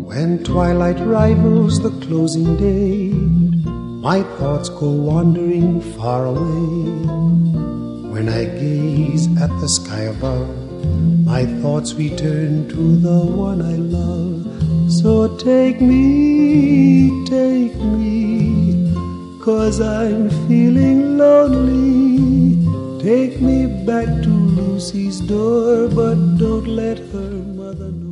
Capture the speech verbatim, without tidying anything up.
When twilight rivals the closing day, my thoughts go wandering far away. When I gaze at the sky above, my thoughts return to the one I love. So take me, take me, 'cause I'm feeling lonely. Take me back to Lucy's door, but don't let her mother know.